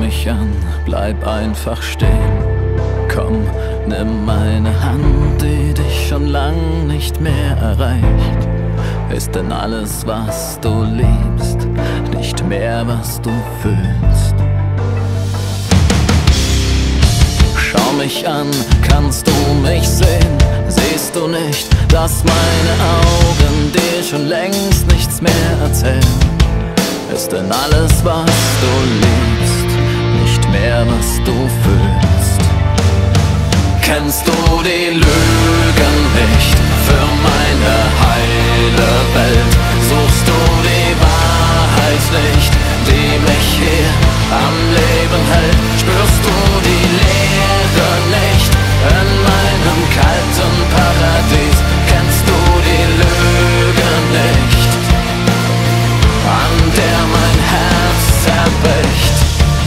mich an, bleib einfach stehen. Komm, nimm meine Hand, die dich schon lang nicht mehr erreicht. Ist denn alles, was du liebst, nicht mehr, was du fühlst? Schau mich an, kannst du mich sehen? Siehst du nicht, dass meine Augen dir schon längst nichts mehr erzählen? Ist denn alles, was du liebst, nicht mehr, was du fühlst? Kennst du die Lügen nicht für meine heile Welt? Suchst du die Wahrheit nicht, die mich hier am Leben hält? Spürst du die Leere nicht in meinem kalten Paradies? Kennst du die Lüge nicht, an der mein Herz zerbricht?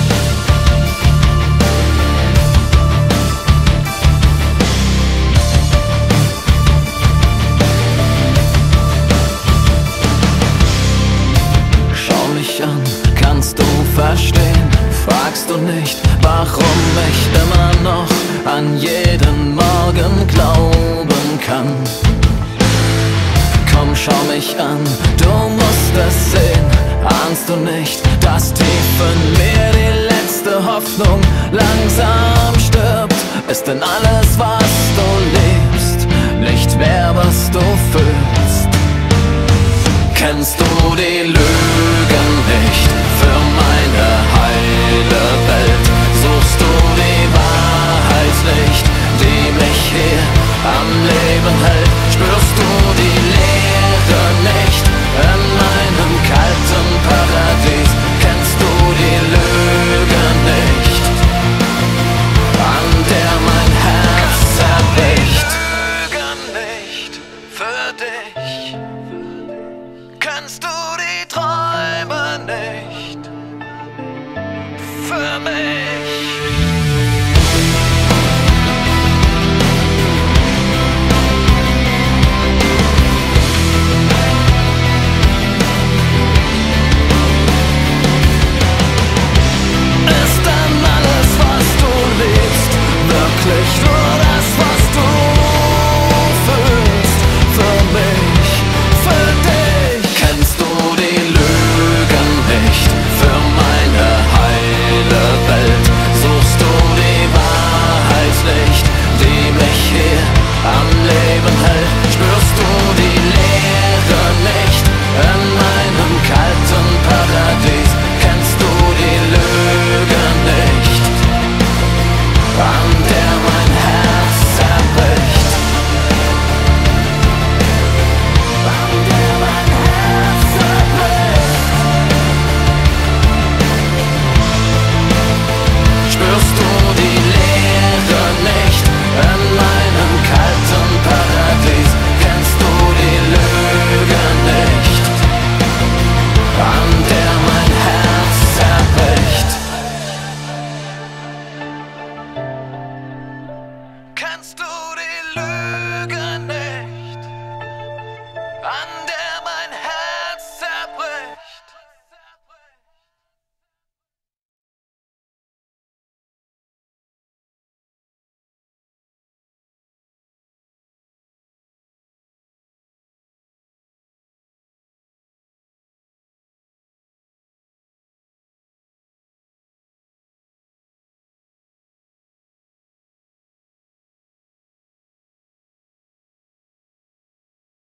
Schau mich an, kannst du verstehen? Fragst du nicht, warum ich immer noch an jeden Morgen glauben kann? Komm, schau mich an, du musst es sehen. Ahnst du nicht, dass tief in mir die letzte Hoffnung langsam stirbt? Ist denn alles, was du